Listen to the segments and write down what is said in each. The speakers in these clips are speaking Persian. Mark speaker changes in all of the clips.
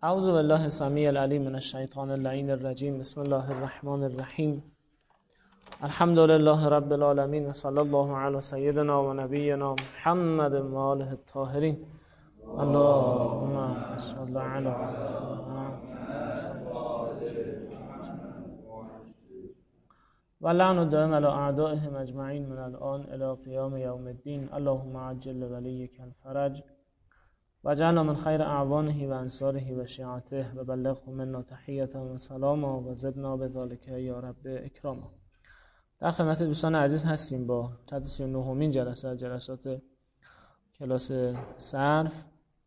Speaker 1: اعوذ بالله السمیع العلیم من الشیطان اللعین الرجیم. بسم الله الرحمن الرحیم. الحمد لله رب العالمین و صلی الله علی سیدنا و نبینا محمد و آله الطاهرین. اللهم صل علی و لعن الدائم علی اعدائهم اجمعین من الان الی قیام یوم الدین. اللهم عجل ولیک الفرج وجعلنا من خیر اعوانه و انصاره و شیعته و بلغه منا تحیة و سلاما و زدنا بذلک یا رب اکراما. در خدمت دوستان عزیز هستیم با 139مین جلسه از جلسات کلاس صرف.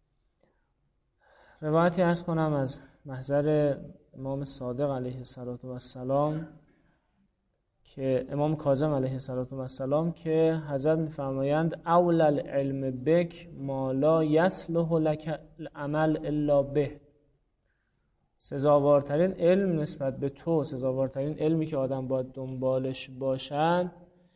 Speaker 1: روایتی عرض کنم از محضر امام صادق علیه السلام که امام کاظم علیه السلام که حضرت می‌فرمایند اول العلم بک ما لا یصلح لک العمل الا به. سزاوارترین علم نسبت به تو، سزاوارترین علمی که آدم باید دنبالش باشد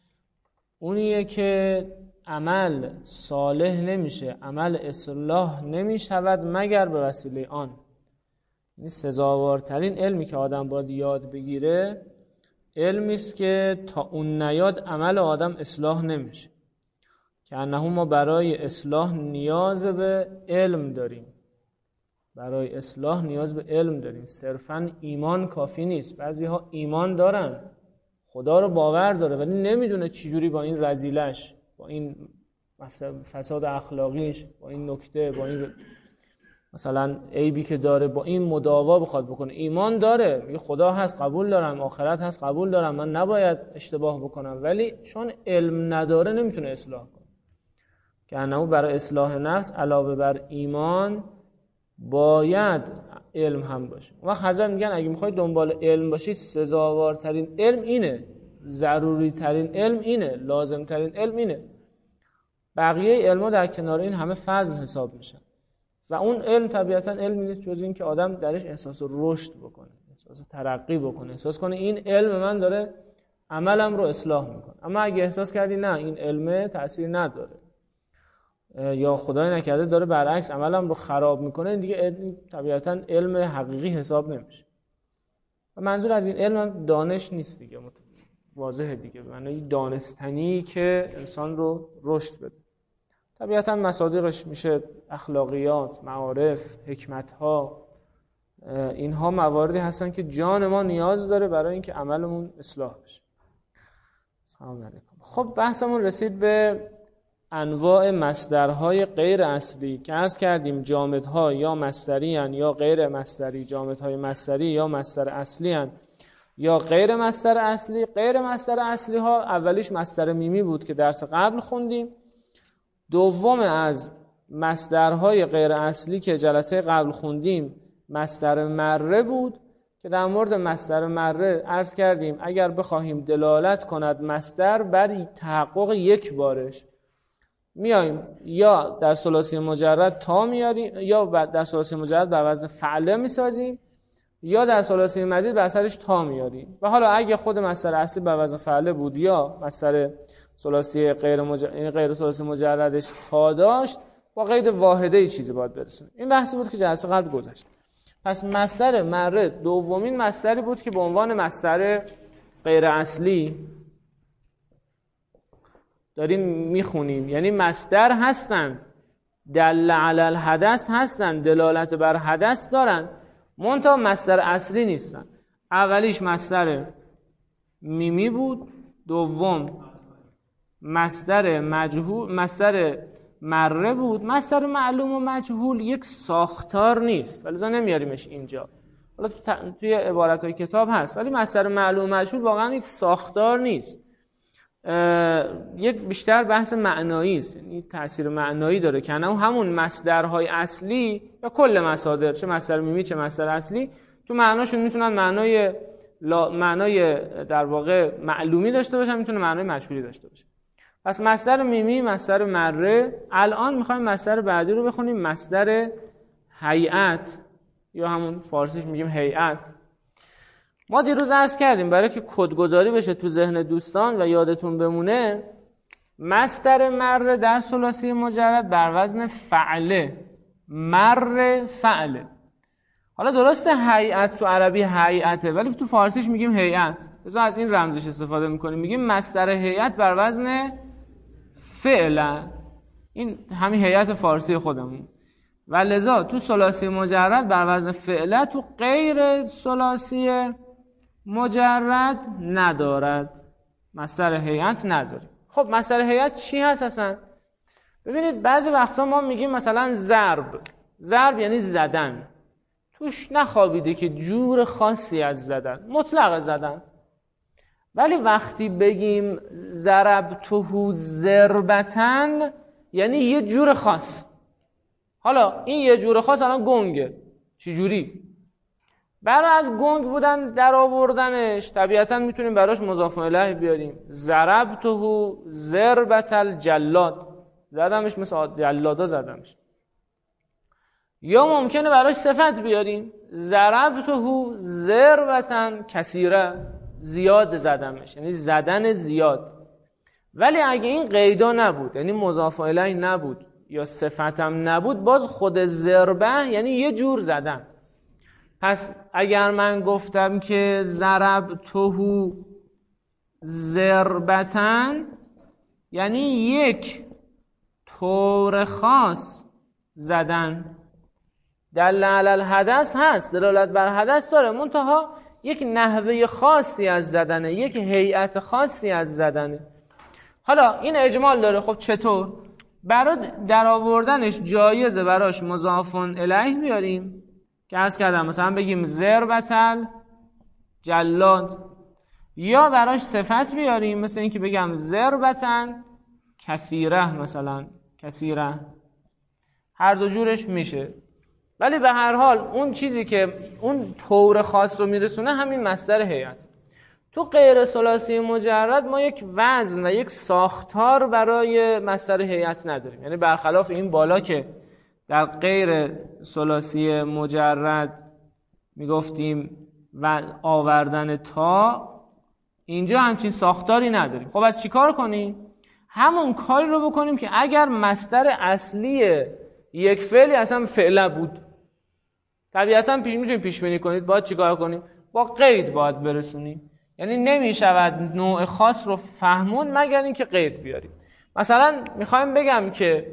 Speaker 1: اونیه که عمل صالح نمیشه، عمل اصلاح نمیشود مگر به وسیله آن. این سزاوارترین علمی که آدم باید یاد بگیره علمی است که تا اون نیاد عمل آدم اصلاح نمیشه. که انه ما برای اصلاح نیاز به علم داریم، برای اصلاح نیاز به علم داریم. صرفاً ایمان کافی نیست. بعضی‌ها ایمان دارن، خدا رو باور داره، ولی نمیدونه چجوری با این رذیلش، با این فساد اخلاقیش، با این نکته، با این مثلا عیبی که داره، با این مداوا بخواد بکنه. ایمان داره، میگه خدا هست قبول دارم، آخرت هست قبول دارم، من نباید اشتباه بکنم، ولی چون علم نداره نمیتونه اصلاح کنه. که انه برای اصلاح نفس علاوه بر ایمان باید علم هم باشه. و حضرت میگن اگه میخواید دنبال علم باشید سزاوارترین علم اینه، ضروری ترین علم اینه، لازم ترین علم اینه. بقیه علم‌ها در کنار این همه فضل حساب میشن. و اون علم طبیعتاً علمی نیست جز این که آدم درش احساس رشد بکنه، احساس ترقی بکنه، احساس کنه این علم من داره عملم رو اصلاح میکنه. اما اگه احساس کردی نه این علم تأثیر نداره یا خدای نکرده داره برعکس عملم رو خراب میکنه، دیگه طبیعتاً علم حقیقی حساب نمیشه. و منظور از این علم دانش نیست دیگه، واضحه دیگه، به معنی دانستنی که انسان رو رشد بده. طبیعتاً مصادیقش میشه اخلاقیات، معارف، حکمت‌ها. اینها مواردی هستن که جان ما نیاز داره برای اینکه عملمون اصلاح بشه. سلام علیکم. خب بحثمون رسید به انواع مصدرهای غیر اصلی که عرض کردیم جامدها یا مصدری هن یا غیر مصدری، جامدهای مصدری یا مصدر اصلی هن یا غیر مصدر اصلی. غیر مصدر اصلی ها اولیش مصدر میمی بود که درس قبل خوندیم. دوم از مصدرهای غیر اصلی که جلسه قبل خوندیم مصدر مره بود که در مورد مصدر مره عرض کردیم اگر بخواهیم دلالت کند مصدر بر تحقق یک بارش میایم یا در ثلاثی مجرد تا میاریم یا در ثلاثی مجرد بر وزن فعله میسازیم یا در ثلاثی مزید بر اثرش تا میاریم. و حالا اگه خود مصدر اصلی بر وزن فعله بود یا مصدر ثلاثی غیر ثلاثی مجردش تا داشت با قید واحده ای چیزی باید برسونه. این بحثی بود که جلسه قبل گذشت. پس مصدر مره دومین مصدری بود که به عنوان مصدر غیر اصلی داریم میخونیم. یعنی مصدر هستند، دل علی الحدث هستند، دلالت بر حدث دارن، منتها مصدر اصلی نیستن. اولیش مصدر میمی بود، دوم مصدر مجهول، مصدر مره بود. مصدر معلوم و مجهول یک ساختار نیست ولذا نمیاریمش اینجا، حالا توی عبارت‌های کتاب هست، ولی مصدر معلوم و مجهول واقعا یک ساختار نیست، یک بیشتر بحث معنایی است، یعنی تأثیر معنایی داره که همون مصدرهای اصلی یا کل مصادر، چه مصدر میمی چه مصدر اصلی، تو معناشون میتونن معنای در واقع معلومی داشته باشن، میتونه معنای مجهولی داشته باشه. پس مصدر میمی، مصدر مره. الان میخوایم مصدر بعدی رو بخونیم، مصدر هیئت یا همون فارسیش میگیم هیئت. ما دیروز عرض کردیم برای که کدگذاری بشه تو ذهن دوستان و یادتون بمونه، مصدر مره در ثلاثی مجرد بر وزن فعله، مر فعله. حالا درسته هیئت تو عربی هیئته، ولی تو فارسیش میگیم هیئت. بذار از این رمزش استفاده میکنیم، میگیم مصدر هیئت بر وزن فعل. این همین هیئت فارسی خودمون. و لذا تو ثلاثی مجرد بر وزن فعل، تو غیر ثلاثی مجرد ندارد، مصدر هیئت نداره. خب مصدر هیئت چی هست اصلا؟ ببینید بعضی وقتا ما میگیم مثلا ضرب یعنی زدن، توش نخوابیده که جور خاصی از زدن، مطلق زدن. ولی وقتی بگیم ضربته ضربتن یعنی یه جور خاص. حالا این یه جور خاص الان گنگه. چی جوری؟ برای از گنگ بودن در آوردنش طبیعتا میتونیم براش مضاف الیه بیاریم. ضربته ضربت الجلاد، زدمش مثل جلادا زدمش. یا ممکنه براش صفت بیاریم، ضربته ضربتن کثیره، زیاد زدمش، یعنی زدن زیاد. ولی اگه این قیدا نبود، یعنی مضاف الیه نبود یا صفتم نبود، باز خود ضربه یعنی یه جور زدن. پس اگر من گفتم که ضربته ضربتن یعنی یک طور خاص زدن. دل علی الحدث هست، دلالت بر حدث داره، منتها یک نحوه خاصی از زدنه، یک هیئت خاصی از زدنه. حالا این اجمال داره. خب چطور؟ برای در آوردنش جایزه براش مضاف الیه بیاریم که عرض کردم مثلا بگیم ضربتل جلاد، یا براش صفت بیاریم مثل این که بگم ضربتن کثیره، مثلا کثیره. هر دو جورش میشه. ولی به هر حال اون چیزی که اون طور خاص رو میرسونه همین مصدر هیئت. تو غیر ثلاثی مجرد ما یک وزن و یک ساختار برای مصدر هیئت نداریم. یعنی برخلاف این بالا که در غیر ثلاثی مجرد میگفتیم و آوردن تا، اینجا همچین ساختاری نداریم. خب از چی کار کنیم؟ همون کاری رو بکنیم که اگر مصدر اصلی یک فعلی اصلا فعل بود، طبیعتا میتونید پیش بینی کنید باید چی کار کنیم؟ با قید باید برسونیم. یعنی نمیشود نوع خاص رو فهمون مگر اینکه قید بیاریم. مثلا میخوایم بگم که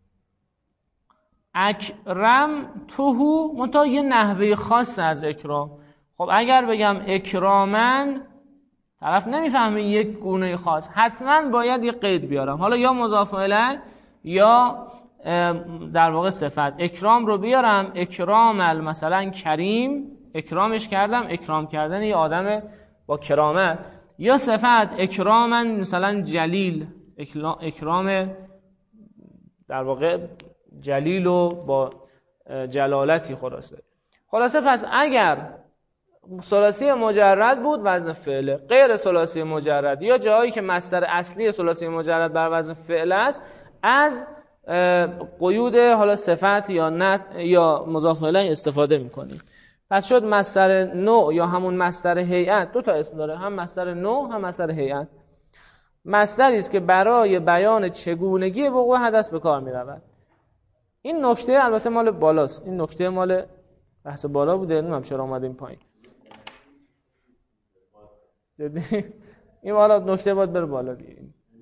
Speaker 1: اکرم توهو، منتها یه نحوه خاص از اکرام. خب اگر بگم اکرامن، طرف نمیفهمه یک گونه خاص، حتما باید یه قید بیارم. حالا یا مضاف الیه یا در واقع صفت. اکرام رو بیارم، اکرام مثلا کریم، اکرامش کردم، اکرام کردن یه آدم با کرامت. یا صفت اکرامن مثلا جلیل، اکرام در واقع جلیل و با جلالتی. خلاصه پس اگر ثلاثی مجرد بود وزن فعله، غیر ثلاثی مجرد یا جایی که مصدر اصلی ثلاثی مجرد بر وزن فعل است، از قیود حالا صفت یا نت یا مضاف الیه استفاده میکنیم. پس شد مصدر نوع یا همون مصدر هیئت دو تا اسم داره، هم مصدر نوع هم مصدر هیئت. مصدری است که برای بیان چگونگی وقوع حدث به کار میرود. این نکته البته مال بالاست، این نکته مال بحث بالا بوده، نمیدونم چرا اومدیم پایین. جدی این بالا نکته باید بره بالا دیگه.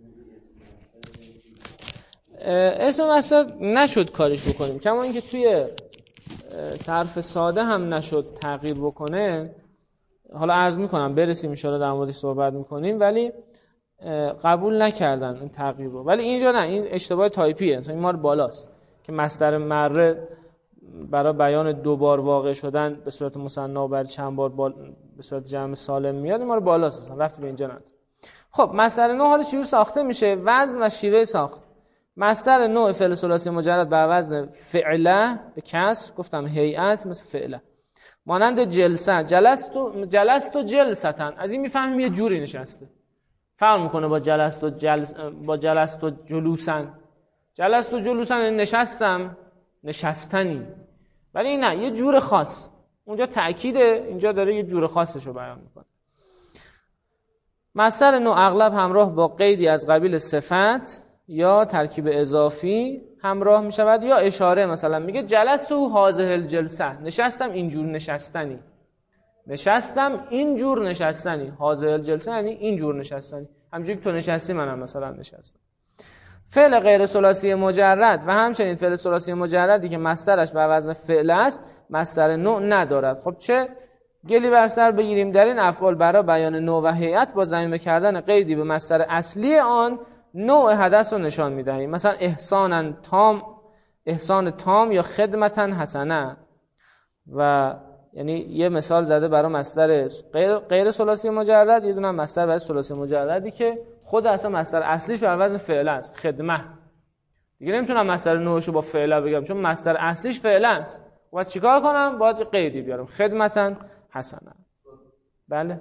Speaker 1: اسم مصدر نشد کارش بکنیم، کما اینکه توی صرف ساده هم نشد تغییر بکنه. حالا عرض میکنم برسیم ان شاءالله در موردش صحبت میکنیم، ولی قبول نکردن این تغییر رو. ولی اینجا نه، این اشتباه تایپیه، مثلا این مال بالاست که مصدر مره برای بیان دو بار واقع شدن به صورت مثنا بعد چند بار به صورت جمع سالم میاد، این مال بالاست، اصلا رفتی به اینجا نداره. خب مصدر نوع حالا چجور ساخته میشه؟ وزن و شیوه ساخت. مصدر نوع فعل ثلاثی مجرد بر وزن فعله به کسر، گفتم هیئت مثل فعله، مانند جلسه، جلست و جلستن. از این میفهمیم یه جوری نشسته، فرق میکنه با جلست و جلوسن. جلست و جلوسن نشستم، نشستنی. ولی نه، یه جور خاص اونجا تأکیده، اینجا داره یه جور خاصش رو بیان میکنه. مصدر نوع اغلب همراه با قیدی از قبیل صفت یا ترکیب اضافی همراه می شود یا اشاره. مثلا میگه جلستو هذه الجلسه، نشستم اینجور نشستنی، نشستم اینجور نشستنی. هذه الجلسه یعنی اینجور نشستنی، همونجوری که تو نشستی منم مثلا نشستم. فعل غیر ثلاثی مجرد و همچنین فعل ثلاثی مجردی که مصدرش بر وزن فعل است مصدر نوع ندارد. خب چه گلی بر سر بگیریم؟ در این افعال برای بیان نوع و هیئت با ضمیر کردن قیدی به مصدر اصلی آن نوع حدث رو نشان می‌دهیم. مثلا احسان تام یا خدمتا حسنه. و یعنی یه مثال زده برای مصدر غیر ثلاثی مجرد، یه دونه مصدر برای ثلاثی مجردی که خود اصلا مصدر اصلیش بر وزن فعل است، خدمه. دیگه نمیتونم مصدر نوعشو با فعل بگم چون مصدر اصلیش فعل است. باید چیکار کنم؟ باید قیدی بیارم، خدمتا حسنه. بله.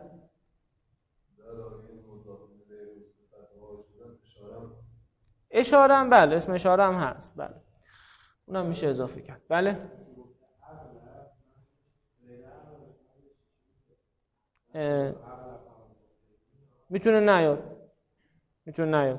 Speaker 1: اشاره هم بله، اسم اشاره هم هست، بله اونم میشه اضافه کرد. بله میتونه نیاد.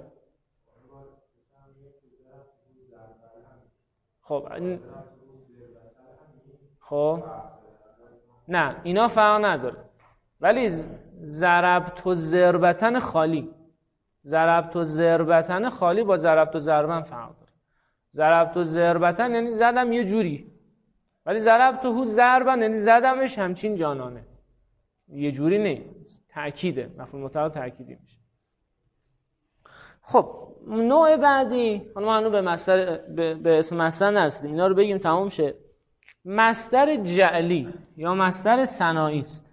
Speaker 1: خب نه اینا فرق نداره، ولی ضربت و ضربتن خالی، ضربت و ضربتن خالی با ضربت و ضربن فرق داره. ضربت و ضربتن یعنی زدم یه جوری، ولی ضربت و ضربن یعنی زدمش همچین جانانه، یه جوری نیست، تأکیده، مفعول مطلق تأکیدی میشه. خب نوع بعدی، حالا ما هنوز به اسم مصدر نرسیدیم، اینا رو بگیم تمام شه. مصدر جعلی یا مصدر ثنایی است.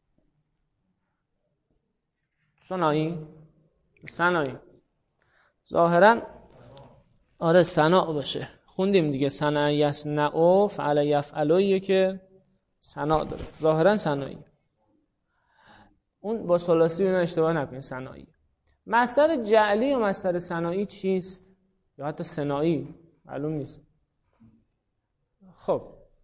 Speaker 1: ثنایی ظاهرا آره ثنا باشه، خوندیم دیگه، ثنا یصنع فعل یفعلویه که ثنا داره، ظاهرا ثنایی. اون با ثلاثی اینا اشتباه نکنید، ثنایی. مصدر جعلی و مصدر ثنایی چیست؟ یا حتی ثنایی معلوم نیست. خب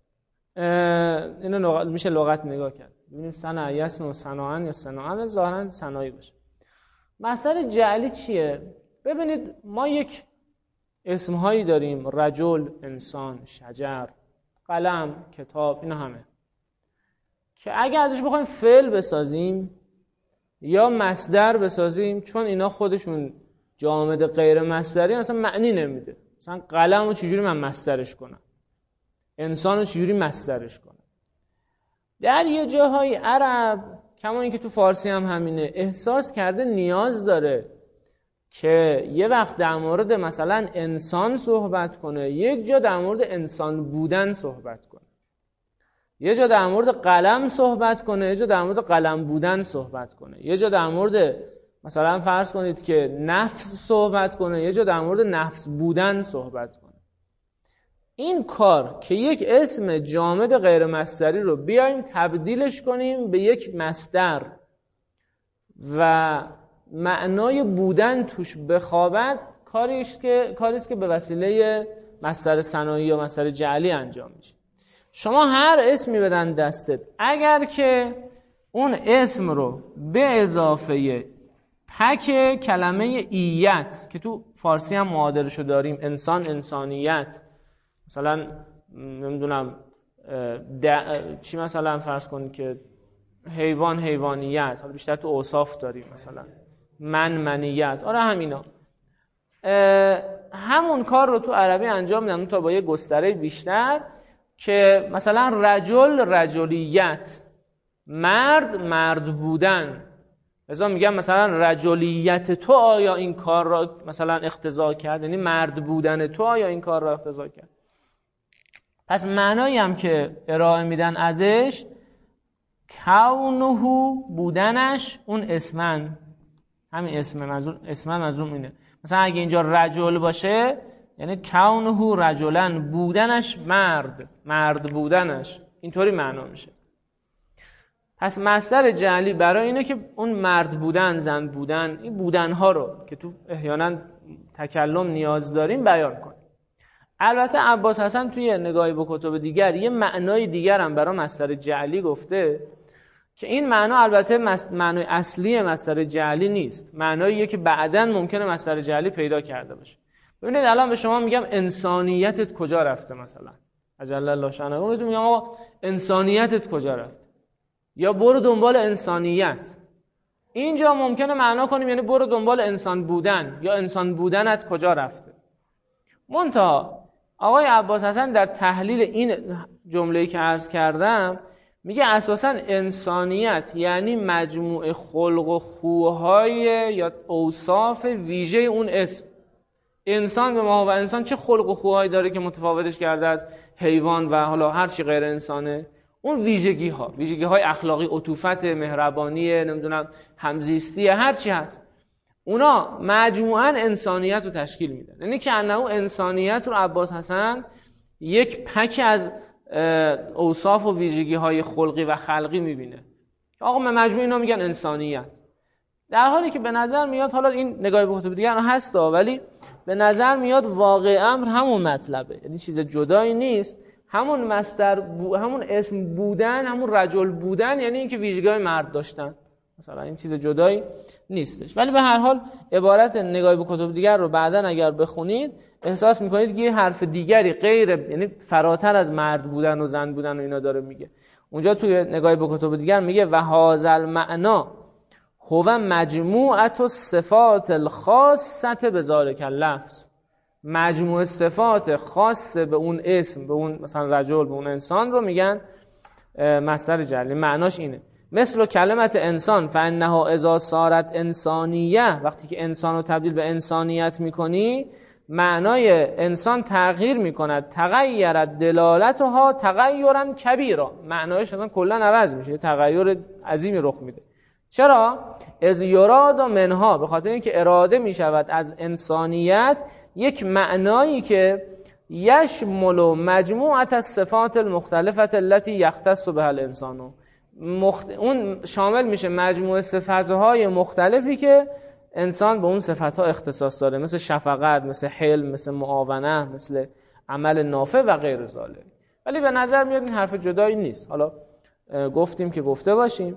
Speaker 1: اینو میشه لغت نگاه کرد، ببینیم ثنا یصنع ثناء یا ثناء، ظاهرا ثنایی باشه. مصدر جعلی چیه؟ ببینید ما یک اسمهایی داریم، رجل، انسان، شجر، قلم، کتاب، اینا همه که اگه ازش بخوایم فعل بسازیم یا مصدر بسازیم، چون اینا خودشون جامد غیر مصدری اصلا معنی نمیده. مثلا قلم رو چجوری من مصدرش کنم، انسان رو چجوری مصدرش کنم. در یه جاهای عرب کما اینکه تو فارسی هم همینه، احساس کرده نیاز داره که یه وقت در مورد مثلا انسان صحبت کنه، یک جا در مورد انسان بودن صحبت کنه، یه جا در مورد قلم صحبت کنه، یه جا در مورد قلم بودن صحبت کنه، یه جا در مورد مثلا فرض کنید که نفس صحبت کنه، یه جا در مورد نفس بودن صحبت کنه. این کار که یک اسم جامد غیر مصدری رو بیایم تبدیلش کنیم به یک مصدر و معنای بودن توش بخوابد، کاریست که به وسیله مصدر ثنایی یا مصدر جعلی انجام میشه. شما هر اسمی بدن دستت، اگر که اون اسم رو به اضافه پک کلمه ایت که تو فارسی هم معادلشو داریم، انسان، انسانیت، مثلا نمیدونم چی، مثلا فرض کنید که حیوان، حیوانیت، حالا بیشتر تو اوصاف داریم، مثلا منیت، آره همینا، همون کار رو تو عربی انجام میدن تا با یه گستره بیشتر، که مثلا رجل، رجلیت، مرد بودن. لذا میگم مثلا رجلیت تو آیا این کار را مثلا اقتضا کرد، یعنی مرد بودن تو آیا این کار را اقتضا کرد. پس معنایی هم که ارائه میدن ازش، کونه بودنش، اون اسمن، همین اسمن از اون اینه. مثلا اگه اینجا رجل باشه یعنی کونه رجلن، بودنش مرد بودنش، اینطوری معنا میشه. پس مصدر جعلی برای اینه که اون مرد بودن، زن بودن، این بودنها رو که تو احیانا تکلم نیاز داریم بیان کنه. البته عباس حسن توی نگاهی به کتب دیگر یه معنای دیگر هم برای مصدر جعلی گفته که این معنا البته معنای اصلی مصدر جعلی نیست، معناییه که بعداً ممکنه مصدر جعلی پیدا کرده باشه. ببینید الان به شما میگم انسانیتت کجا رفته، مثلا اجل الله شأنه، بهتون میگم آقا انسانیتت کجا رفته، یا برو دنبال انسانیت. اینجا ممکنه معنا کنیم یعنی برو دنبال انسان بودن، یا انسان بودنت کجا رفته. منتها آقای عباس حسن در تحلیل این جمله‌ای که عرض کردم میگه اساساً انسانیت یعنی مجموعه خلق و خوهای یا اوصاف ویژه اون اسم. انسان به ما و انسان چه خلق و خوهایی داره که متفاوتش کرده از حیوان و حالا هر چی غیر انسانه؟ اون ویژگی های اخلاقی، عطوفت، مهربانی، نمیدونم همزیستی، هر چی هست، اونا مجموعاً انسانیت رو تشکیل میدن. یعنی که انه انسانیت رو عباس حسن یک پک از اوصاف و ویژگی های خلقی و خلقی میبینه. آقا مجموع اینا میگن انسانیت، در حالی که به نظر میاد، حالا این نگاه به کتب دیگر هست ولی به نظر میاد واقع امر همون مطلبه، یعنی چیز جدایی نیست، همون مصدر همون اسم بودن، همون رجل بودن، یعنی اینکه ویژگی‌های مرد داشتن، مثلا این چیز جدایی نیستش. ولی به هر حال عبارت نگاه به کتب دیگر رو بعداً اگر بخونید احساس میکنید که یه حرف دیگری غیر، یعنی فراتر از مرد بودن و زن بودن و اینا داره میگه. اونجا توی نگاه به کتب دیگر میگه و هذا المعنی هو مجموعه الصفات الخاصه بذلک اللفظ. مجموعه صفات خاص به اون اسم، به اون مثلا رجل، به اون انسان رو میگن مصدر جعلی. معناش اینه مثل کلمت انسان فانه اذا صارت انسانیه، وقتی که انسان رو تبدیل به انسانیت میکنی معنای انسان تغییر میکند، تغیرت دلالتها تغیرا کبیرا، معنایش اصلا کلا عوض میشه، تغییر عظیمی رخ میده. چرا؟ از یراد منها، به خاطر اینکه اراده میشود از انسانیت یک معنایی که یشمل مجموعه الصفات المختلفه التي یختص بها الانسان، اون شامل میشه مجموعه صفاتهای مختلفی که انسان به اون صفتها اختصاص داره، مثل شفقت، مثل حلم، مثل معاونت، مثل عمل نافع و غیر ذالک. ولی به نظر میاد این حرف جدایی نیست. حالا گفتیم که گفته باشیم.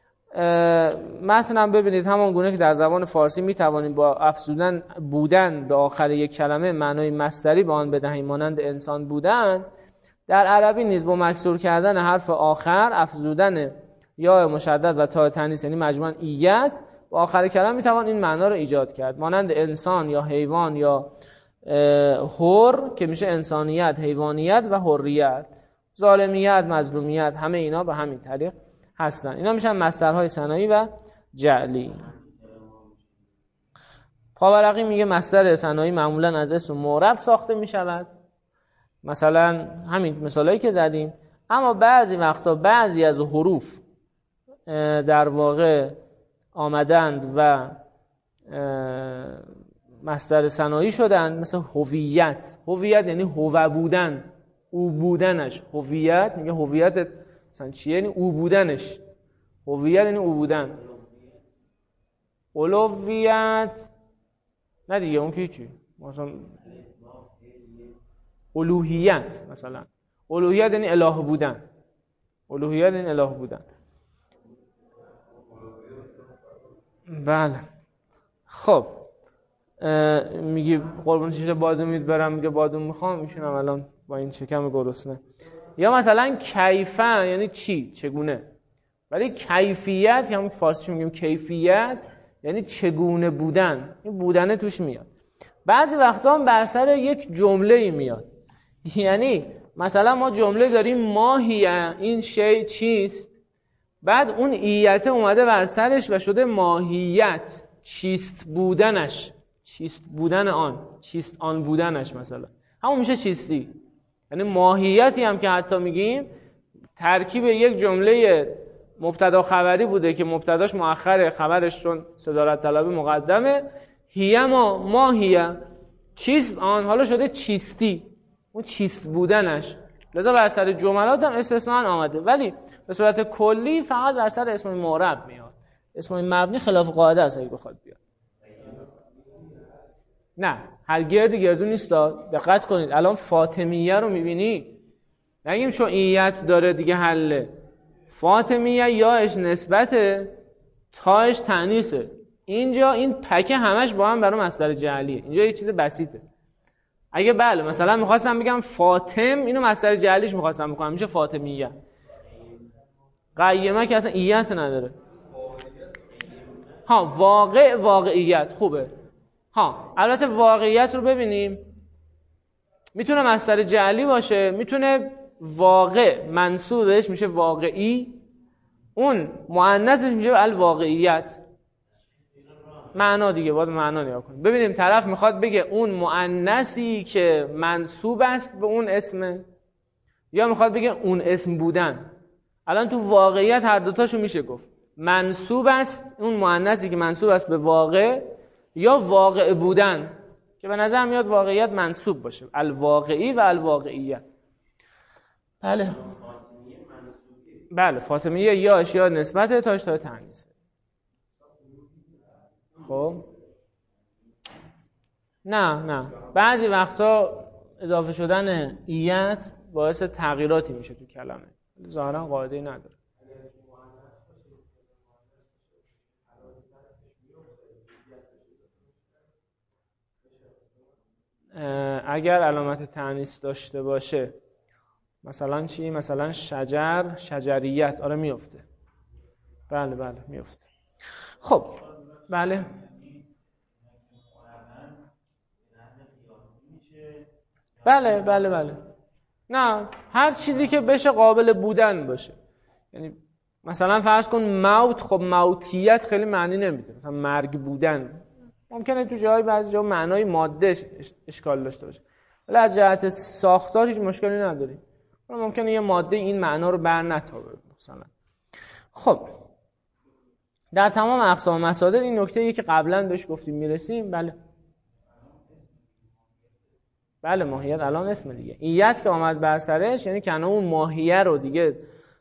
Speaker 1: مثلا ببینید همان گونه که در زبان فارسی میتوانیم با افزودن بودن به آخر یک کلمه معنای مصدری به آن بدهیم، مانند انسان بودن، در عربی نیز با مکسور کردن حرف آخر، افزودن یا مشدد و تا تانیث، یعنی مجموعاً ایت، با آخر کلمه میتوان این معنا رو ایجاد کرد، مانند انسان یا حیوان یا حر که میشه انسانیت، حیوانیت و حریت، ظالمیت، مظلومیت، همه اینا به همین طریق هستن. اینا میشن مصدرهای ثنایی و جعلی. پاورقی میگه مصدر ثنایی معمولا از اسم معرب ساخته میشود، مثلا همین مثالایی که زدیم، اما بعضی وقتا بعضی از حروف در واقع آمدند و مصدر ثنایی شدن، مثل هویت. هویت یعنی هو بودن، او بودنش. هویت میگه هویت مثلا چیه؟ یعنی او بودنش. هویت یعنی او بودن. الوهیت نه دیگه، اون که چی؟ مثلا الوهیت، مثلا الوهیت یعنی اله بودن. الوهیت یعنی اله بودن. بله. خب میگه قربون چیشه بادوم میید برم، میگه بادوم میخوام، میشونم الان با این شکم گرسنه. یا مثلا کیفه یعنی چی؟ چگونه. ولی کیفیت همون که فارسیش میگیم کیفیت یعنی چگونه بودن، این بودنه توش میاد. بعضی وقتا هم بر سر یک جمله میاد، یعنی مثلا ما جمله داریم ماهیه، این شی چیست، بعد اون ایته اومده بر سرش و شده ماهیت، چیست بودنش، چیست بودن آن، چیست آن بودنش، مثلا همون میشه چیستی. یعنی ماهیتی هم که حتی میگیم ترکیب یک جمله مبتدا خبری بوده که مبتداش مؤخره، خبرش چون صدارت طلبی مقدمه، هیه ما هیه، چیست آن، حالا شده چیستی، اون چیست بودنش. لذا بر سر جملات هم استثناء آمده، ولی به صورت کلی فقط بر سر اسم معرب میاد. اسم مبنی خلاف قاعده است اگه بخواد بیاد. نه هر گردو نیست. دقت کنید الان فاطمیه رو میبینی، نگیم چون ایت داره دیگه حله. فاطمیه یاش نسبته، تاش تانیثه. اینجا این پکه همش با هم برای مصدر جعلیه. اینجا یه چیز بسیطه. اگه بله مثلا میخواستم بگم فاطم، اینو مصدر جعلیش میخواستم بکنم، میشه فاطمیه. قیمه که اصلا ایت نداره. ها واقعیت خوبه. ها البته واقعیت رو ببینیم، میتونه مصدر جعلی باشه، میتونه واقع منصوب بهش میشه واقعی، اون مؤنثش میشه الواقعیت. معنا دیگه باید معنا نگاه کنیم. ببینیم طرف میخواد بگه اون مؤنثی که منصوب است به اون اسمه، یا میخواد بگه اون اسم بودن. الان تو واقعیت هر دوتاشو میشه گفت. منصوب است اون مؤنثی که منصوب است به واقع، یا واقع بودن که به نظر میاد واقعیت منصوب باشه، الواقعی و الواقعیت. بله فاطمیه یا اشیا نسبت تاش تا تانیث. خب نه بعضی وقتا اضافه شدن ایت باعث تغییراتی میشه تو کلمه، ظاهرا قاعده‌ای نداره. اگر علامت تانیث داشته باشه مثلا چی؟ مثلا شجر، شجریت، آره میفته. بله میفته. خب بله نه هر چیزی که بشه قابل بودن باشه. یعنی مثلا فرض کن موت، خب موتیت خیلی معنی نمیده، مثلا مرگ بودن ممکنه تو جای بعضی جا معنای ماده اشکال داشته باشه، ولی از جهت ساختار هیچ مشکلی نداره. ممکنه یه ماده این معنا رو بر نتابه مثلا. خب در تمام اقسام مصادر این نکته‌ای که قبلا بهش گفتیم میرسیم. بله ماهیت الان اسم دیگه. ایت که آمد بر سرش یعنی که اون ماهیه رو دیگه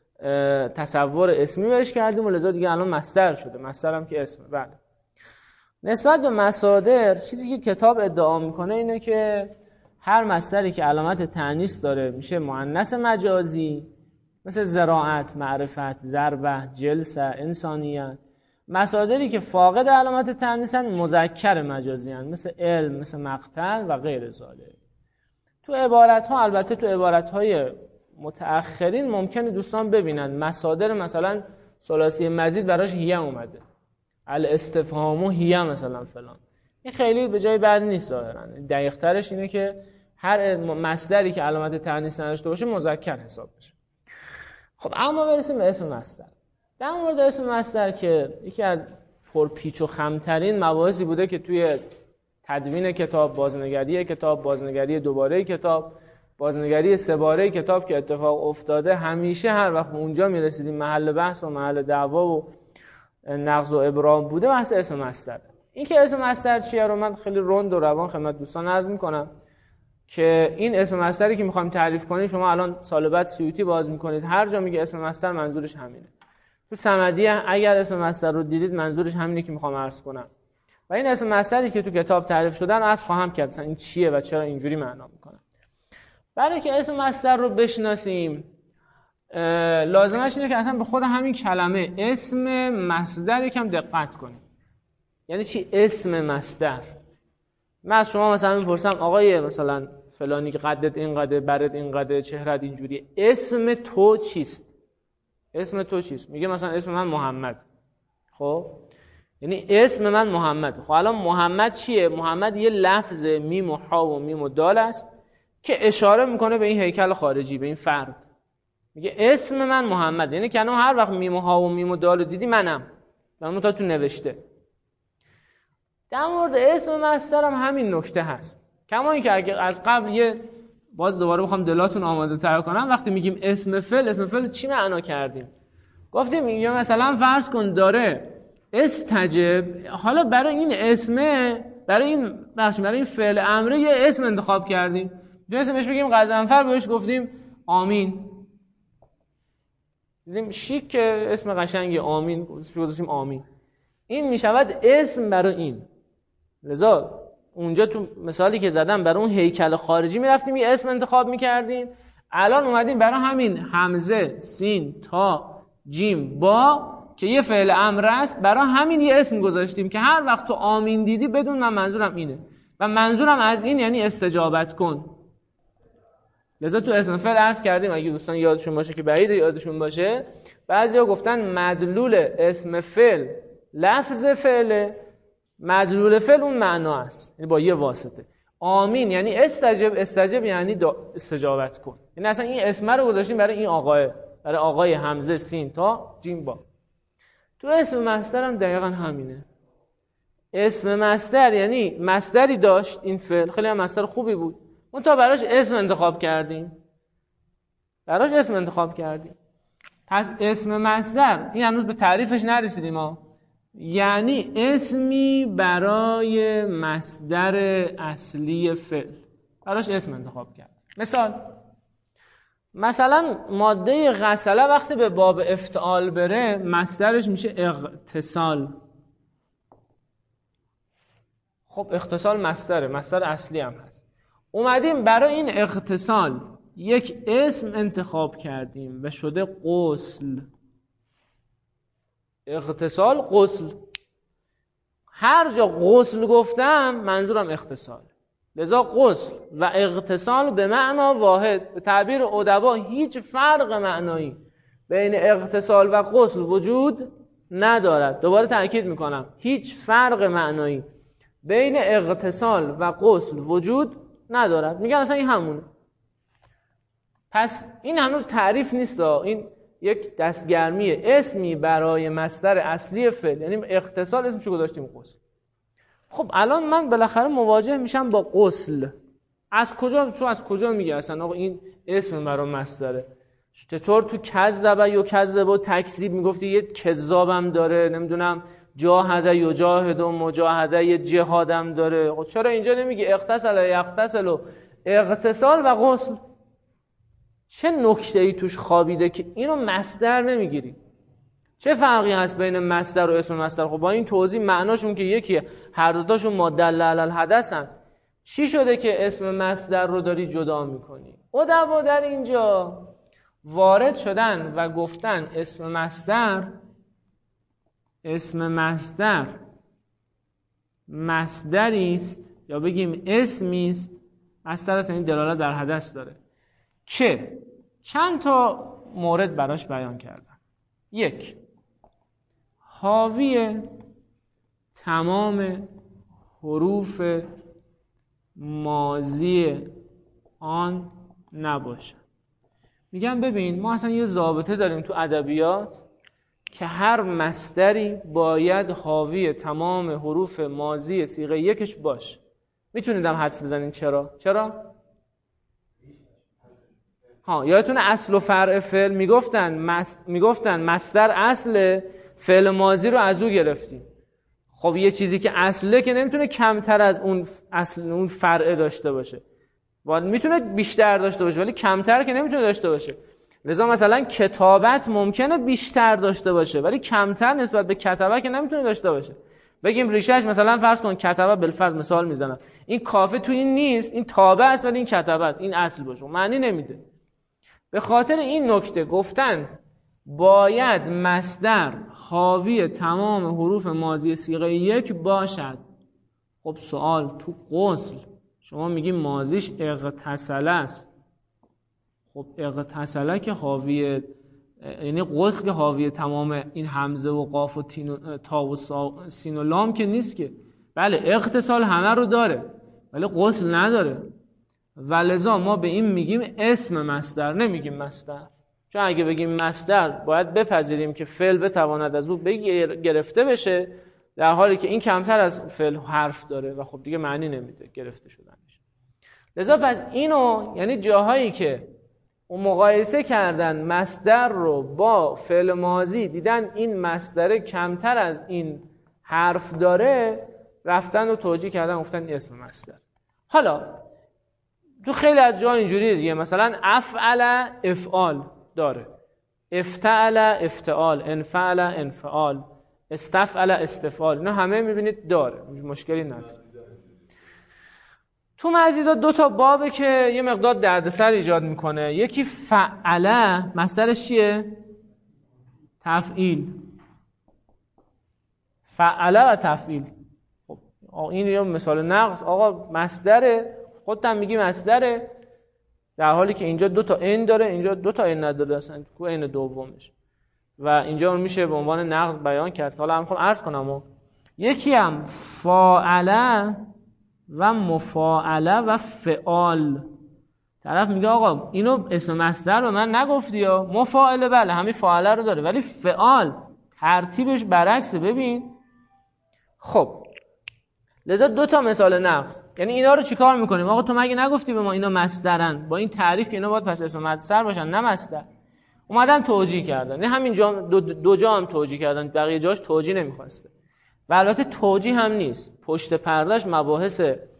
Speaker 1: تصور اسمی بهش کردیم و لذا دیگه الان مصدر شده. مصدر هم که اسمه. بله. نسبت به مصادر چیزی که کتاب ادعا میکنه اینه که هر مصدری که علامت تانیث داره میشه مؤنث مجازی، مثل زراعت، معرفت، ضربه، جلسه، انسانیت. مصادری که فاقد علامت تانیثن مذکر مجازی هن، مثل علم، مثل مقتل و غیر ذالک. تو عبارت ها، البته تو عبارت های متأخرین ممکنه دوستان ببینن مصادر مثلا ثلاثی مزید براش هیه اومده، الاستفهام و هیه مثلا فلان. این خیلی به جای بد نیست ظاهرا. دقیق ترش اینه که هر مصدری که علامت تانیث نداشته باشه مذکر حساب بشه. خب اما برسیم به اسم مصدر. در مورد اسم مصدر که یکی از پرپیچ و خمترین مباحثی بوده که توی تدوین کتاب، بازنگری کتاب، بازنگری دوباره کتاب، بازنگری سه‌باره کتاب که اتفاق افتاده، همیشه هر وقت اونجا میرسیدیم محل بحث و محل دعوا و نقض و ابرام بوده بحث اسم مصدر. این که اسم مصدر چیه رو من خیلی رند و روان خدمت دوستان عرض میکنم که این اسم مصدری که میخوایم تعریف کنیم، شما الان سال بعد سیوطی باز میکنید هر جا میگه اسم مصدر منظورش همینه. تو صمدیه اگر اسم مصدر رو دیدید منظورش همینه که میخوام عرض کنم. و این اسم مصدری که تو کتاب تعریف شدن عرض خواهم کرد مثلا این چیه و چرا اینجوری معنا میکنه. برای که اسم مصدر رو بشناسیم لازمش اینه که اصلا به خود همین کلمه اسم مصدر یکم دقت کنیم. یعنی چی اسم مصدر؟ من از شما مثلا میپرسم آقای مثلا فلانی که قدت اینقدر، برت اینقدر، چهرت اینجوریه، اسم تو چیست؟ اسم تو چیست؟ میگه مثلا اسم من محمد. خب یعنی اسم من محمد. خب الان محمد چیه؟ محمد یه لفظ میم و ها و میم و دال است که اشاره میکنه به این هیکل خارجی، به این فرد. میگه اسم من محمد، یعنی که هر وقت میم و ها و میم و دال رو دیدی منم. من تا تو نوشته. در مورد اسم مصدر هم همین نکته هست. کما اینکه اگه از قبل باز دوباره بخوام دلاتون آماده تر کنم، وقتی میگیم اسم فعل چی معنا کردیم؟ گفتیم یا مثلا فرض کن داره استجب، حالا برای این اسمه، برای این فعل امره یه اسم انتخاب کردیم. مثلا بهش بگیم غضنفر، بهش گفتیم آمین. دیدیم شیک که اسم قشنگی آمین، گذاشتیم آمین. این میشود اسم برای این. لذا اونجا تو مثالی که زدم برای اون هیکل خارجی میرفتیم یه اسم انتخاب میکردیم. الان اومدیم برای همین همزه، سین، تا، جیم با که یه فعل امر است، برای همین یه اسم گذاشتیم که هر وقت تو آمین دیدی بدون من منظورم اینه و منظورم از این یعنی استجابت کن. لذا تو اسم فعل عرض کردیم، اگه دوستان یادشون باشه که بعید یادشون باشه، بعضیا گفتن مدلول اسم فعل لفظ فعل، مدلول فعل اون معنا است، یعنی با یه واسطه. آمین یعنی استجب، استجب یعنی استجابت کن. یعنی اصلا این اسم رو گذاشتیم برای این آقای، برای آقای حمزه سین تا جیم با. تو اسم مصدر هم دقیقا همینه. اسم مصدر یعنی مصدری داشت این فعل، خیلی هم مصدر خوبی بود، اون تا براش اسم انتخاب کردیم، پس اسم مصدر این هنوز به تعریفش نرسیدیم ها، یعنی اسمی برای مصدر اصلی فعل، براش اسم انتخاب کرد. مثلا ماده غسله وقتی به باب افتعال بره مصدرش میشه اغتسال. خب اغتسال مصدر اصلی هم هست. اومدیم برای این اغتسال یک اسم انتخاب کردیم و شده غسل. اغتسال غسل، هر جا غسل گفتم منظورم اغتسال، لذا غسل و اغتسال به معنا واحد. به تعبیر ادبا هیچ فرق معنایی بین اغتسال و غسل وجود ندارد. دوباره تأکید میکنم، هیچ فرق معنایی بین اغتسال و غسل وجود ندارد. میگن اصلا این همونه. پس این هنوز تعریف نیست، این یک دستگرمیه، اسمی برای مصدر اصلی فعل، یعنی اغتسال اسمشو گذاشتیم غسل. خب الان من بالاخره مواجه میشم با غسل. از کجا میگه اصلا آقا این اسم برای مصدره؟ چطور تو کذب یا کذب و تکذیب میگفتی یه کذابم داره، نمیدونم جاهده یا جاهد و مجاهده یه جهادم داره، خب چرا اینجا نمیگه اغتسل یغتسل و اغتسال و غسل؟ چه نکته‌ای توش خوابیده که اینو مصدر نمیگیری؟ چه فرقی هست بین مصدر و اسم مصدر؟ خب با این توضیح معناشون که یکیه، هر دوتاشون مدل علی الحدثن. چی شده که اسم مصدر رو داری جدا میکنی؟ ادبا در اینجا وارد شدن و گفتن اسم مصدر مصدری است یا بگیم اسمی است. مصدر است یعنی دلالت بر حدث داره که چند تا مورد براش بیان کردم. یک، حاوی تمام حروف ماضی آن نباشه. میگن ببین ما اصلا یه ضابطه داریم تو ادبیات که هر مصدری باید حاوی تمام حروف ماضی صیغه یکش باشه. میتونیدم حدس بزنین چرا؟ یادتونه اصل و فرع فعل میگفتن مصدر اصل فعل ماضی رو از او گرفتیم. خب یه چیزی که اصله که نمیتونه کمتر از اون فرع داشته باشه، میتونه بیشتر داشته باشه ولی کمتر که نمیتونه داشته باشه. لذا مثلا کتابت ممکنه بیشتر داشته باشه ولی کمتر نسبت به کتابه که نمیتونه داشته باشه. بگیم ریشهش مثلا فرض کن کتابه، بالفرض مثال میزنم، این کافه تو این نیست، این تابه است ولی این کتابه است، این اصل باشه، معنی نمیده. به خاطر این نکته گفتن باید مصدر حاوی تمام حروف ماضی صیغه یک باشد. خب سوال، تو غسل شما میگی ماضیش اغتسل است، خب اغتسل که حاوی، یعنی غسل که حاوی تمام این همزه و قاف و تا و سین و لام که نیست که. بله اغتسال همه رو داره ولی غسل نداره، ولذا ما به این میگیم اسم مصدر، نمیگیم مصدر. چون اگه بگیم مصدر باید بپذیریم که فعل بتواند از او گرفته بشه، در حالی که این کمتر از فعل حرف داره و خب دیگه معنی نمیده گرفته شدنش. لذا پس اینو یعنی جاهایی که اون مقایسه کردن مصدر رو با فعل ماضی دیدن این مصدر کمتر از این حرف داره، رفتن و توجیه کردن گفتن اسم مصدر. حالا تو خیلی از جا اینجوریه دیگه، مثلا افعل افعال داره، افتعل افتعال، انفعل انفعال، استفعل استفعال، اینا همه میبینید داره، مشکلی نداره. تو مزیدا دو تا بابه که یه مقدار دردسر ایجاد میکنه. یکی فعله، مصدرش چیه؟ تفعیل، فعله و تفعیل. خب این یه مثال نقص. آقا مصدره، خودت هم میگی مصدره، در حالی که اینجا 2 تا این داره، اینجا 2 تا این نداره، اصلا کو این دومش، و اینجا اون میشه به عنوان نقص بیان کرد. حالا من میخوام عرض کنم یکی هم فاعله و مفاعله و فعال. طرف میگه آقا اینو اسم مصدر به من نگفتی یا مفاعله، بله همین فاعله رو داره، ولی فعال ترتیبش برعکسه. ببین خب لذا 2 تا مثال نقص. یعنی اینا رو چیکار میکنیم؟ آقا تو مگه نگفتی به ما اینا مصدرن؟ با این تعریف که اینا باید پس اسم مصدر باشن نه مصدر. اومدن توجیه کردن. نه همین جا دو جا هم توجیه کردن، بقیه جاش توجیه نمیخواسته. و البته توجیه هم نیست، پشت پردهش مباحث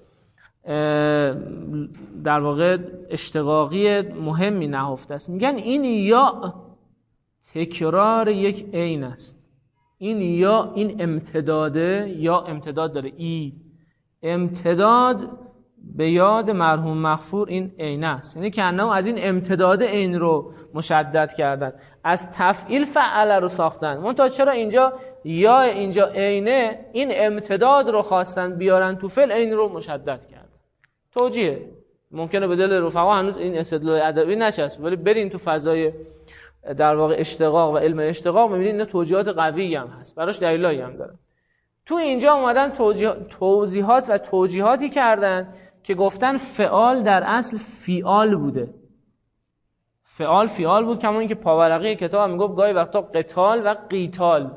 Speaker 1: در واقع اشتقاقی مهمی نهفته است. میگن این یا تکرار یک عین است. این یا، این امتداده، یا امتداد داره، ای امتداد به یاد مرحوم مغفور این عین است. یعنی که انه از این امتداد عین رو مشدد کردن، از تفعیل فعل رو ساختن. منتها چرا اینجا یا اینجا عینه، این امتداد رو خواستن بیارن تو فعل، عین رو مشدد کردن. توجیه ممکنه به دل رفقا هنوز این استدلال ادبی نچسبه، ولی برین تو فضای در واقع اشتقاق و علم اشتقاق می‌بینید این توجیهات قوی هم هست، براش دلایلی هم داره. تو اینجا اومدن توضیحات و توجیهاتی کردن که گفتن فعال در اصل فیال بوده. فیال بود، کما اینکه پاورقی کتاب هم میگفت گاهی وقتا قتال و قیتال.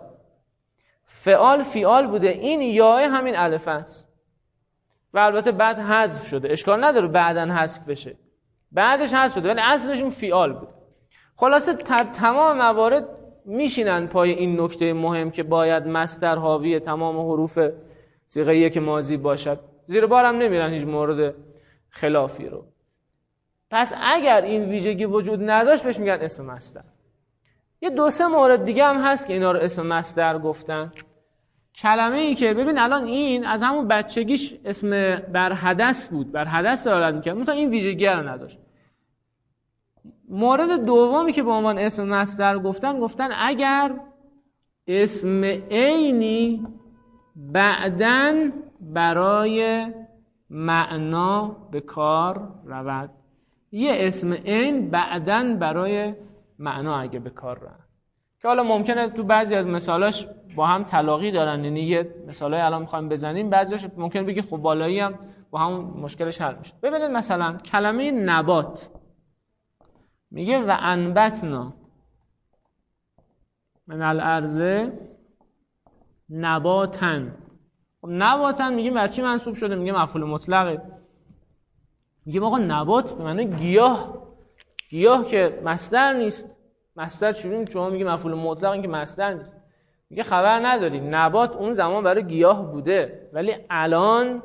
Speaker 1: فیال بوده. این یای همین الف است و البته بعد حذف شده، اشکال نداره بعدن حذف بشه، بعدش حذف شده، ولی اصلش اون فیال بود. خلاصه تمام موارد میشینن پای این نکته مهم که باید مصدر حاوی تمام حروف صیغه یک ماضی باشد. زیر بارم نمیرن هیچ مورد خلافی رو. پس اگر این ویژگی وجود نداشت بهش میگن اسم مصدر. یه 2-3 مورد دیگه هم هست که اینا رو اسم مصدر گفتن. کلمه ای که ببین الان این از همون بچگیش اسم بر حدث بود، بر حدث دلالت می‌کرد، منتها این ویژگی رو نداشت. مورد دومی که به عنوان اسم مصدر گفتن اگر اسم عینی بعدن برای معنا به کار رود. یه اسم عین بعدن برای معنا اگه به کار رود، که حالا ممکنه تو بعضی از مثالاش با هم تلاقی دارن. یعنی یه مثالای الان میخوایم بزنیم، بعضیش ممکنه بگی خب بالایی هم با همون مشکلش حل میشه. ببینید مثلا کلمه نبات میگه و انبتنا من الارض نباتن. خب نباتن میگیم بر چی منصوب شده؟ میگه مفعول مطلقه. میگیم آقا نبات به معنی گیاه که مصدر نیست. مصدر چجوری شما میگه مفعول مطلق، این که مصدر نیست؟ میگه خبر نداری، نبات اون زمان برای گیاه بوده ولی الان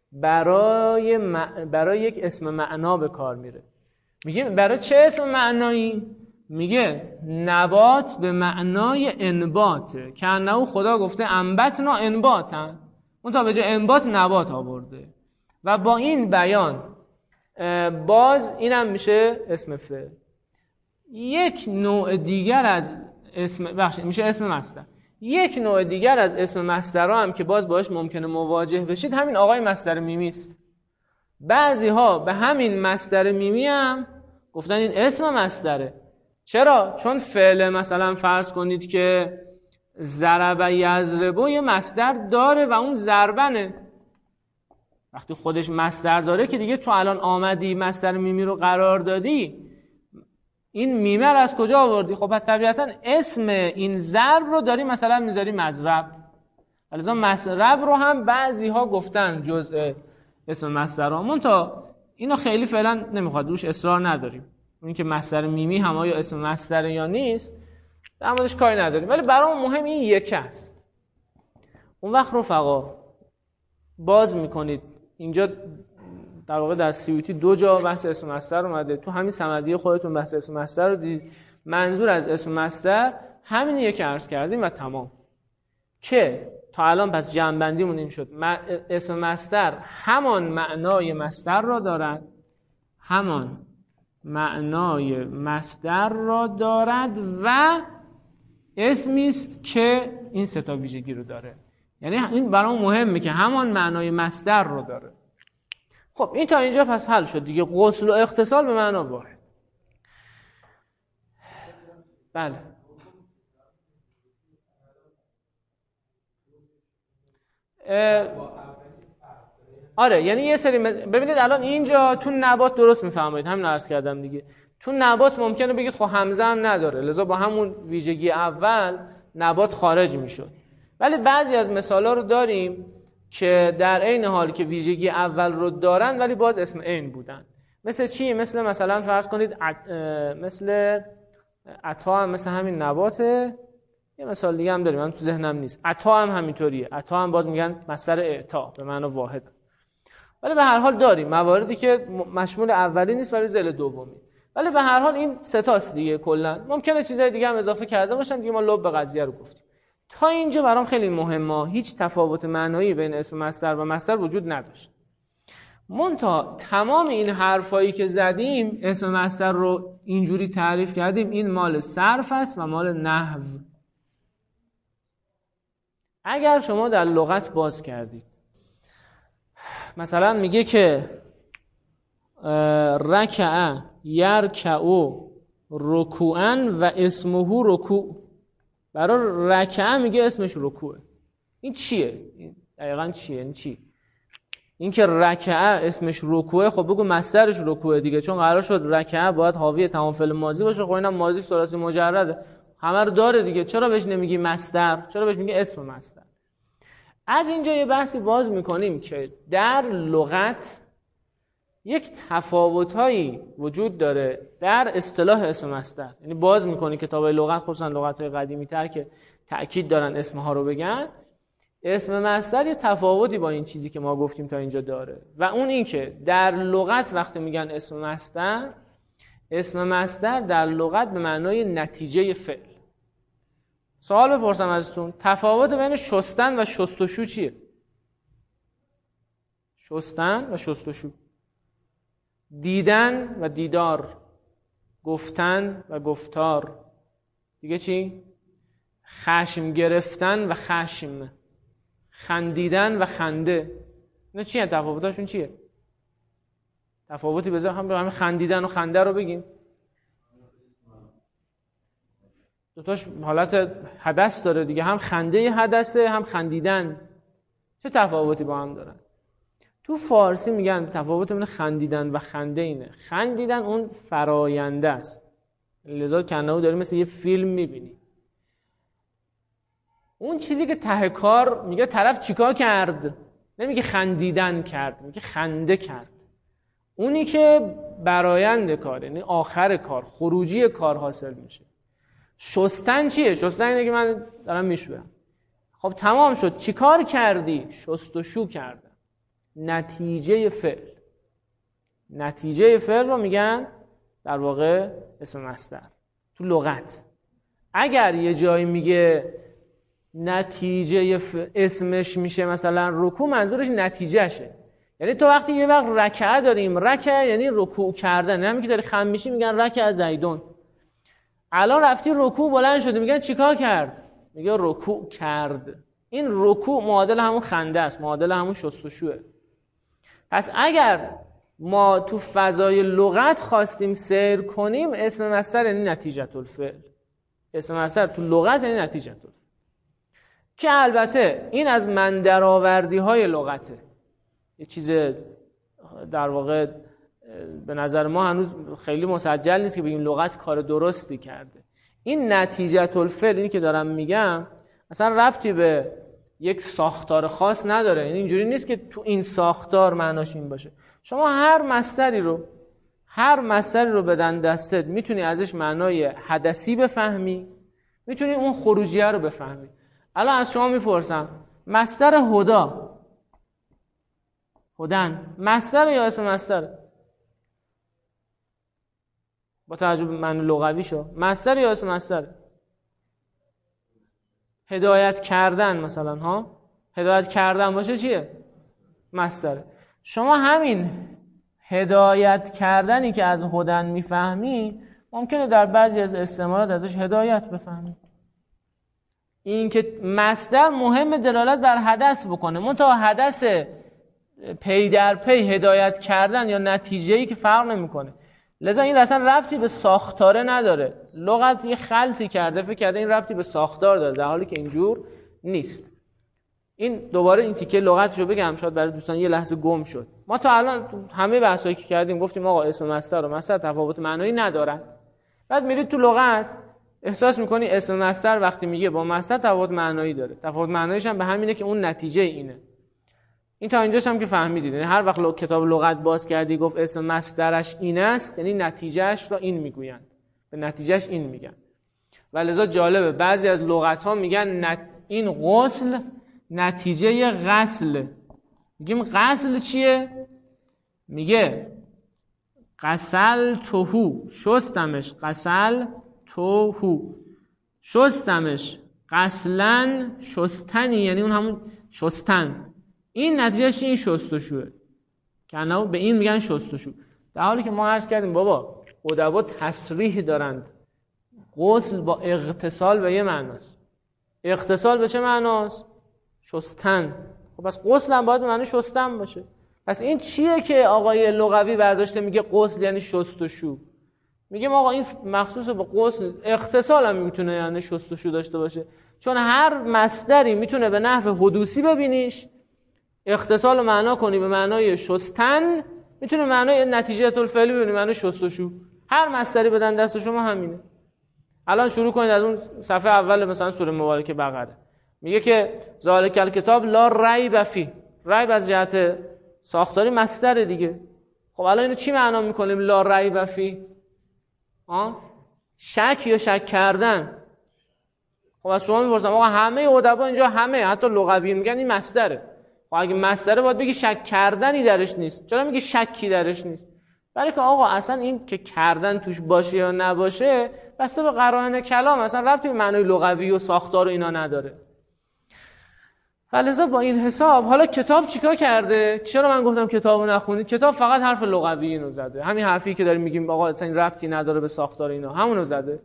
Speaker 1: برای یک اسم معنا به کار میره. میگه برای چه اسم معنایی؟ میگه نبات به معنای انباته، که انه خدا گفته انبتنا انباتن، اون تا به جای انبات نبات آورده و با این بیان باز اینم میشه اسم فعل. یک نوع دیگر از میشه اسم مصدر. یک نوع دیگر از اسم مصدرها هم که باز باش ممکنه مواجه بشید همین آقای مصدر میمی است. بعضی ها به همین مصدر میمی هم گفتن این اسم مصدره. چرا؟ چون فعل مثلا فرض کنید که ضرب یضرب یه مصدر داره و اون ضربنه. وقتی خودش مصدر داره که دیگه تو الان آمدی مصدر میمی رو قرار دادی، این میمه رو از کجا آوردی؟ خب پس طبیعتا اسم این ضرب رو داری مثلا میذاری مضرب. لذا مضرب رو هم بعضی ها گفتن جزء اسم مصدرها، منتها اینو خیلی فعلا نمیخواد روش اصرار نداریم. این که مصدر میمی هم آیا اسم مصدر یا نیست در موردش کاری نداریم، ولی برام مهم این یک است. اون وقت رفقا باز میکنید اینجا در واقع در سیوتی 2 جا بحث اسم مصدر اومده، تو همین صمدی خودتون بحث اسم مصدر رو دید. منظور از اسم مصدر همینیه که عرض کردیم و تمام. که تا الان پس جمع‌بندیمون این شد، اسم مصدر همان معنای مصدر را دارد، و اسمی است که این سه تا ویژگی رو داره. یعنی این برام مهمه که همان معنای مصدر رو داره. خب این تا اینجا پس حل شد دیگه. غسل و اغتسال به معنا واحد. بله آره، یعنی یه سری ببینید الان اینجا تو نبات درست میفرمایید، همین عرض کردم دیگه. تو نبات ممکنه بگید خب همزه هم نداره، لذا با همون ویژگی اول نبات خارج میشد. ولی بعضی از مثالا رو داریم که در عین حال که ویژگی اول رو دارن ولی باز اسم عین بودن. مثل چی؟ مثلا فرض کنید مثل عطا هم مثل همین نباته. یه مثال دیگه هم داریم، من تو ذهنم نیست. عطا هم همینطوریه. عطا هم باز میگن مصدر اعطا به معنی واحد. ولی به هر حال داریم مواردی که مشمول اولی نیست ولی ذیل دومی. ولی به هر حال این سه تاست دیگه. کلا ممکنه چیزای دیگه هم اضافه کرده باشن دیگه، ما لب به قضیه رو گفتیم. تا اینجا برام خیلی مهمه، هیچ تفاوت معنایی بین اسم مصدر و مصدر وجود نداشت. منتها تمام این حرفایی که زدیم اسم مصدر رو اینجوری تعریف کردیم، این مال صرف است و مال نحو. اگر شما در لغت باز کردید مثلا میگه که رکع یرکع رکوعا و اسمه رکوع، برای رکعه میگه اسمش رکوعه. این چیه؟ این دقیقاً چیه؟ این چی؟ این که رکعه اسمش رکوعه، خب بگو مصدرش رکوعه دیگه، چون قرار شد رکعه باید حاوی تمام فعل ماضی باشه. خب اینم ماضی ثلاثی مجرده، همه رو داره دیگه، چرا بهش نمیگی مصدر؟ چرا بهش میگی اسم مصدر؟ از اینجا یه بحثی باز میکنیم که در لغت یک تفاوت‌هایی وجود داره در اصطلاح اسم مصدر. یعنی باز میکنی کتابای لغت، خصوصا لغت‌های قدیمی‌تر که تأکید دارن اسمها رو بگن، اسم مصدر یه تفاوتی با این چیزی که ما گفتیم تا اینجا داره. و اون این که در لغت وقتی میگن اسم مصدر در لغت به معنای نتیجه فعل. سوال بپرسم ازتون، تفاوت بین شستن و شستشو چیه؟ شستن و شستشو، دیدن و دیدار، گفتن و گفتار، دیگه چی؟ خشم گرفتن و خشم، خندیدن و خنده. اینا چیه؟ تفاوتاشون چیه؟ تفاوتی بذار همین خندیدن و خنده رو بگیم. دوتاش حالت حدث داره دیگه، هم خنده حدثه هم خندیدن. چه تفاوتی با هم دارن؟ تو فارسی میگن تفاوت بین خندیدن و خنده اینه، خندیدن اون فراینده است، لذا کنه‌و داری مثل یه فیلم میبینی. اون چیزی که ته کار میگه طرف چیکار کرد، نمیگه خندیدن کرد، میگه خنده کرد. اونی که برآیند کار، یعنی آخر کار، خروجی کار حاصل میشه. شستن چیه؟ شستن اینه که من دارم میشورم. خب تمام شد، چیکار کردی؟ شستشو کردم. نتیجه فعل رو میگن در واقع اسم مصدر تو لغت. اگر یه جایی میگه نتیجه اسمش میشه مثلا رکوع، منظورش نتیجهشه. یعنی تو وقتی یه وقت رکعه داریم، رکعه یعنی رکوع کردن، همین که داری خم میشی میگن رکع زیدون. الان رفتی رکوع بلند شدی، میگن چیکار کرد؟ میگه رکوع کرد. این رکوع معادل همون خنده است، معادل همون شستشوه. پس اگر ما تو فضای لغت خواستیم سیر کنیم، اسم مصدر یعنی نتیجه الفعل. اسم مصدر تو لغت یعنی نتیجه الفعل، که البته این از من درآوردی های لغته. یه چیز در واقع به نظر ما هنوز خیلی مسجل نیست که بگیم لغت کار درستی کرده. این نتیجه الفعل، اینی که دارم میگم، اصلا ربطی به یک ساختار خاص نداره. یعنی اینجوری نیست که تو این ساختار معناش این باشه. شما هر مصدری رو بدن دستت، میتونی ازش معنای حدثی بفهمی، میتونی اون خروجیه رو بفهمی. الان از شما میپرسم، مصدر هدن مصدر یا اسم مصدر؟ با توجه به معنی لغوی شو، مصدر یا اسم مصدر؟ هدایت کردن مثلا، ها، هدایت کردن باشه چیه؟ مصدر. شما همین هدایت کردنی که از هدن میفهمی، ممکنه در بعضی از استعمالات ازش هدایت بفهمی. این که مصدر مهم دلالت بر حدث بکنه، منتها حدث پی در پی هدایت کردن یا نتیجه‌ای که فرق نمیکنه. لذا این اصلا ربطی به ساختاره نداره. لغت یه خلطی کرده، فکر کرده این ربطی به ساختار داره، در حالی که اینجور نیست. این دوباره این تیکه لغتشو بگم، شاید برای دوستان یه لحظه گم شد. ما تا الان همه بحثایی که کردیم گفتیم آقا اسم مصدر و مصدر تفاوت معنایی ندارن. بعد میرید تو لغت احساس میکنی اسم مصدر وقتی میگه با مصدر تفاوت معنایی داره. تفاوت معناییش هم به همینه که اون نتیجه اینه. این تا اینجاش هم که فهمیدید، یعنی هر وقت کتاب لغت باز کردی گفت اسم مصدرش این است، یعنی نتیجهش را این میگویند، به نتیجهش این میگن. و لذا جالبه بعضی از لغت ها میگن این غسل نتیجه غسل. میگیم غسل چیه؟ میگه غسل توهو، شستمش، غسل توهو، شستمش، غسلن، شستنی، یعنی اون همون شستن. این نتیجهش این شستشوه که انا به این میگن شستشو. در حالی که ما عرض کردیم بابا ادبا تصریح دارند غسل با اغتسال به یه معناست. اغتسال به چه معناست؟ شستن. خب پس غسل هم باید به معنی شستن باشه. پس این چیه که آقای لغوی برداشته میگه غسل یعنی شستشو؟ میگیم آقا این مخصوص به غسل، اغتسال هم میتونه یعنی شستشو داشته باشه، چون هر مصدری میتونه به نحو حدوثی ببینیش، اغتسال رو معنا کنی به معنای شستن، میتونه معنای نتیجه الفعلی ببینی معنای شستشو. هر مصدری بدن دست شما همینه. الان شروع کنید از اون صفحه اول مثلا سوره مبارکه بقره، میگه که ذالک الکتاب لا ریب فیه. ریب از جهت ساختاری مصدر دیگه. خب الان اینو چی معنا میکنیم لا ریب فیه؟ شک یا شک کردن. خب از شما میپرسم آقا همه ادبا اینجا همه حتی لغویین میگن این مصدره. خب اگه مصدره باید بگی شک کردنی درش نیست. چرا میگی شکی درش نیست؟ برای که آقا اصلا این که کردن توش باشه یا نباشه بسته به قرائن کلام، اصلا ربطی به معنای لغوی و ساختار و اینا نداره. لذا با این حساب حالا کتاب چیکار کرده؟ چرا من گفتم کتابو نخونید؟ کتاب فقط حرف لغوی اینو زده. همین حرفی که داریم میگیم آقا اصلا این ربطی نداره به ساختار اینا، همونو زده.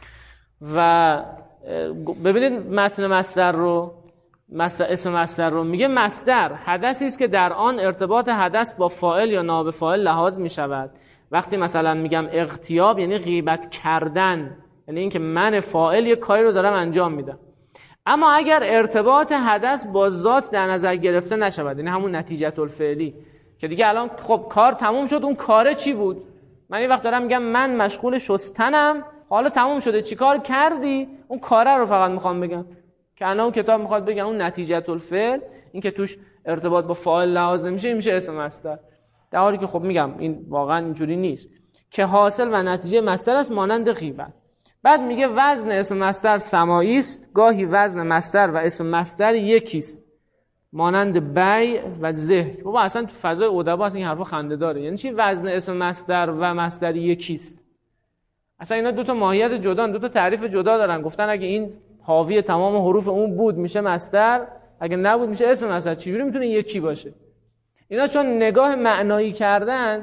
Speaker 1: و ببینید متن مصدر رو، اسم مصدر رو میگه مصدر حدثی است که در آن ارتباط حدث با فاعل یا نائب فاعل لحاظ میشود. وقتی مثلا میگم اغتیاب یعنی غیبت کردن، یعنی اینکه من فاعل یک کاری رو دارم انجام میدم. اما اگر ارتباط حدث با ذات در نظر گرفته نشود، یعنی همون نتیجه الفعلی که دیگه الان خب کار تموم شد، اون کاره چی بود؟ من این وقت دارم میگم من مشغول شستنم، حالا تموم شده، چیکار کردی؟ اون کاره رو فقط میخوام بگم که الان اون کتاب میخواد بگم اون نتیجه الفعل، این که توش ارتباط با فاعل لحاظ نمیشه، این میشه اسم مصدر. در حالی که خب میگم این واقعا اینجوری نیست که حاصل و نتیجه مصدر است مانند غیبت. بعد میگه وزن اسم مصدر سماعی است، گاهی وزن مصدر و اسم مصدر یکی است مانند بیع و ذهن. بابا اصلا تو فضای ادبا اصلا این حرفا خنده داره. یعنی چی وزن اسم مصدر و مصدر یکی است؟ اصلا اینا دو تا ماهیت جدا، دو تا تعریف جدا دارن. گفتن اگه این حاوی تمام حروف اون بود میشه مصدر، اگه نبود میشه اسم مصدر. چجوری میتونه یکی باشه؟ اینا چون نگاه معنایی کردن،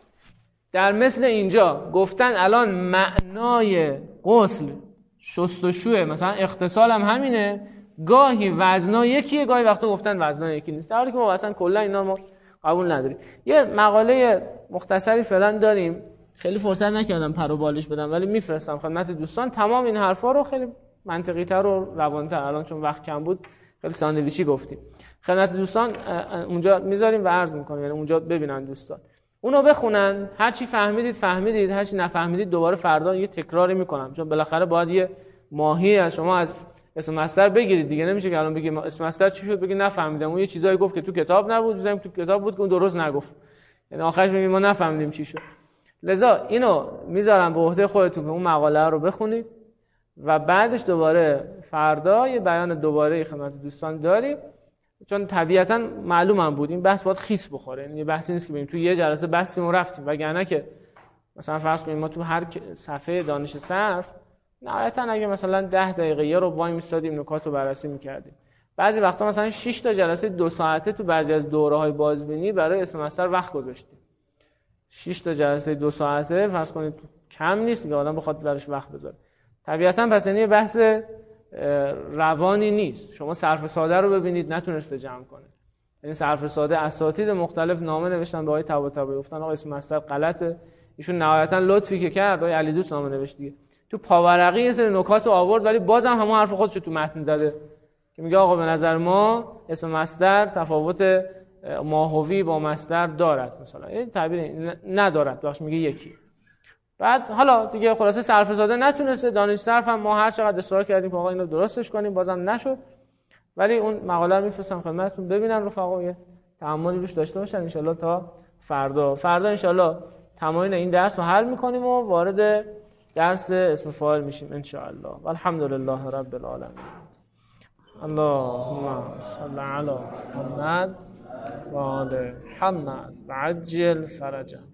Speaker 1: در مثل اینجا گفتن الان معنای غسل شستشوه، مثلا اغتسال هم همینه، گاهی وزنا یکیه، گاهی وقتا گفتن وزنا یکی نیست. در حالی که ما اصلا کلا اینا ما قبول نداریم. یه مقاله مختصری فعلا داریم، خیلی فرصت نکردم پر و بالش بدم ولی میفرستم خدمت دوستان تمام این حرفا رو خیلی منطقی تر و روان‌تر. الان چون وقت کم بود خیلی ساندویچی گفتیم، خدمت دوستان اونجا میذاریم و عرض میکنیم، یعنی اونجا ببینن دوستان، اونو بخونن، هر چی فهمیدید، هر چی نفهمیدید دوباره فردا یه تکراری میکنم، چون بالاخره باید یه ماهی از شما از اسم مصدر بگیرید دیگه. نمیشه که الان بگید اسم مصدر چی شد بگید نفهمیدم، اون یه چیزایی گفت که تو کتاب نبود، چیزایی تو کتاب بود که اون درست نگفت، یعنی آخرش میگیم ما نفهمیدیم چی شد. لذا اینو میذارم به عهده خودتون که اون مقاله رو بخونید و بعدش دوباره فردا یه بیان دوباره خدمت دوستان داریم، چون طبیعتا معلومم بود این بحث باید خیس بخوره. یعنی یه بحثی نیست که ببینیم تو یه جلسه بحثیم و رفتیم، وگرنه که مثلا فرض کنیم ما تو هر صفحه دانش صرف نهایتا اگه مثلا 10 دقیقه یه رو وای میستادیم نکات رو بررسی میکردیم. بعضی وقتا مثلا 6 تا جلسه 2 ساعته تو بعضی از دوره‌های بازبینی برای اسم مصدر وقت گذاشتیم. 6 تا جلسه 2 ساعته فرض کنید کم نیست که آدم بخواد براش وقت بذاره. طبیعتا پس یعنی بحث روانی نیست. شما صرف ساده رو ببینید نتونسته جمع کنه. یعنی صرف ساده اساتید مختلف نامه نوشتن به آقای طباطبایی، گفتن آقا اسم مصدر غلطه. ایشون نهایتا لطفی که کرد آقای علی دوست نامه نوشت دیگه، تو پاورقی یه سری نکات رو آورد ولی بازم همون حرف خودش رو تو متن زده که میگه آقا به نظر ما اسم مصدر تفاوت ماهوی با مصدر دارد، مثلا این تعبیر ندارد، بخش میگه یکی. بعد حالا دیگه خلاصه صرف ساده نتونسته، دانش صرف هم ما هر چقدر اصرار کردیم که آقا اینو درستش کنیم بازم نشد. ولی اون مقاله رو میفرستم خدمتتون ببینن رفقا، یه تأملی روش داشته باشن ان شاءالله تا فردا ان شاءالله تمرین این درس رو حل میکنیم و وارد درس اسم فاعل میشیم ان شاءالله. والحمدلله رب العالمین. اللهم صل علی محمد و آل محمد و عجل فرجهم.